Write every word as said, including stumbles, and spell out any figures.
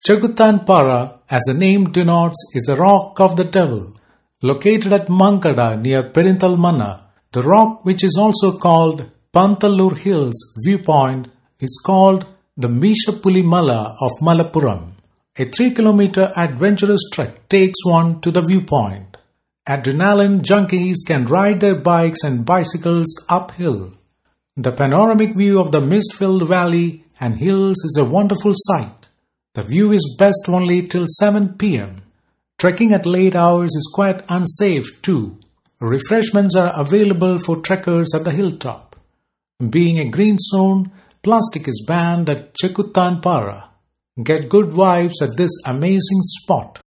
Chagutanpara, as the name denotes, is the rock of the devil. Located at Mankada near Perintalmanna, the rock, which is also called Pantalur Hills viewpoint, is called the Mishapuli Mala of Malappuram. A three kilometer adventurous trek takes one to the viewpoint. Adrenaline junkies can ride their bikes and bicycles uphill. The panoramic view of the mist-filled valley and hills is a wonderful sight. The view is best only till seven p m Trekking at late hours is quite unsafe too. Refreshments are available for trekkers at the hilltop. Being a green zone, plastic is banned at Chagutanpara. Get good vibes at this amazing spot.